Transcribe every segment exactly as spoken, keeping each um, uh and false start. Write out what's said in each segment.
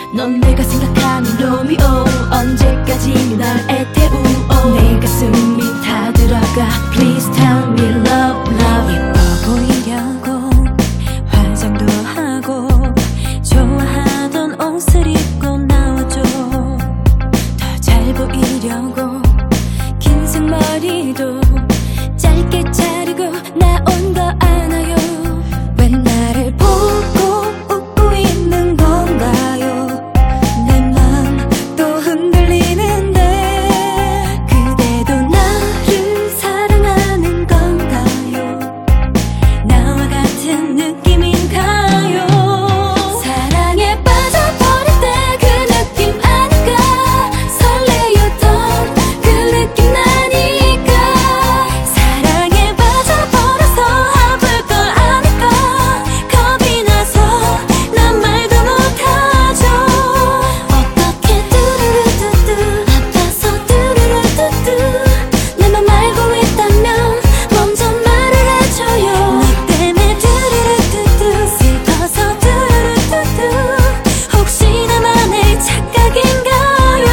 넌 내가 생각하는 로미오 언제까지 날 애태우오 내 가슴이 타들어가 Please tell me love love 예뻐 보이려고 화장도 하고 좋아하던 옷을 입고 나와줘 더 잘 보이려고 긴 생머리도 짧게 자르고 나온 거 아나요 왜 나를 보고 웃고 있는 건가요 내 맘도 흔들리는데 그대도 나를 사랑하는 건가요 나와 같은 느낌인가요 사랑에 빠져버릴 때 그 느낌 아닐까 설레였던 그 느낌 나니까 사랑에 빠져버려서 아플 걸 아니까 겁이 나서 난 말도 못하죠 어떻게 뚜루루뚜뚜 아파서 뚜루루뚜뚜 내 맘 알고 있다면 먼저 말을 해줘요 너 때문에 뚜루루뚜뚜 슬퍼서 뚜루루뚜뚜 혹시 나만의 착각인가요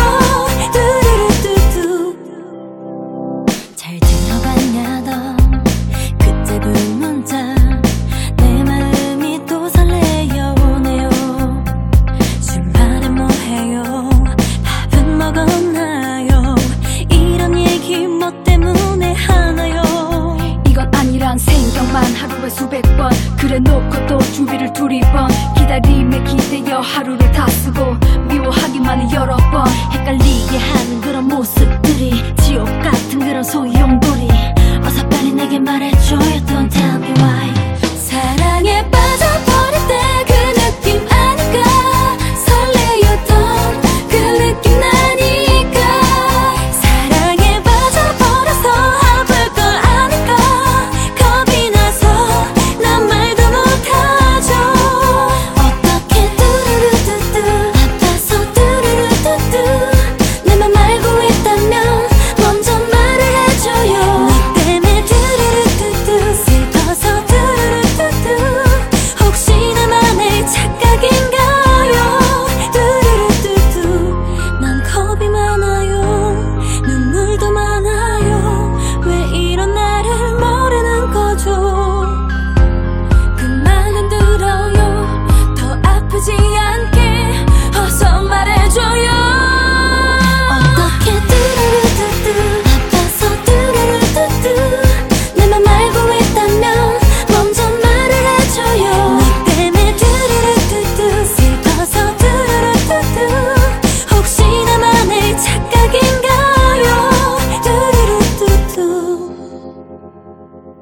뚜루루뚜뚜 잘 들어봤냐 너 그때 부른 문자 내 마음이 또 설레어 오네요 주말에 뭐해요 밥은 먹었나요 이런 얘기 뭐 때문에 하나요 이건 아니란 생각만 하루에 수백 번 그래 놓고 또 준비를 두리번 기다림에 기대어 하루를 다 쓰고 미워하기만 해 여러 번 헷갈리게 하는 그런 모습들이 지옥 같은 그런 소용돌이 어서 빨리 내게 말해줘 You don't tell me why 사랑에 빠져버릴 때 그 느낌 아닐까 설레었던 그 느낌 나니까 사랑에 빠져버려서 아플 걸 아니까 겁이 나서 난 말도 못하죠 어떻게 뚜루루뚜뚜 아파서 뚜루루뚜뚜 내 맘 알고 있다면 먼저 말을 해줘요 너 때문에 뚜루루뚜뚜 슬퍼서 뚜루루뚜뚜 혹시 나만의 착각인가요 뚜루루뚜뚜 난 겁이 많아요 눈물도 많아요 왜 이런 나를 모르는 거죠 그만은 들어요 더 아프지 않게 어서 말해줘요 어떻게 뚜루루뚜뚜 아파서 뚜루루뚜뚜 내 맘 알고 있다면 먼저 말을 해줘요 너 때문에 뚜루루뚜뚜 슬퍼서 뚜루루뚜뚜 혹시 나만의 착각인가요 뚜루루뚜뚜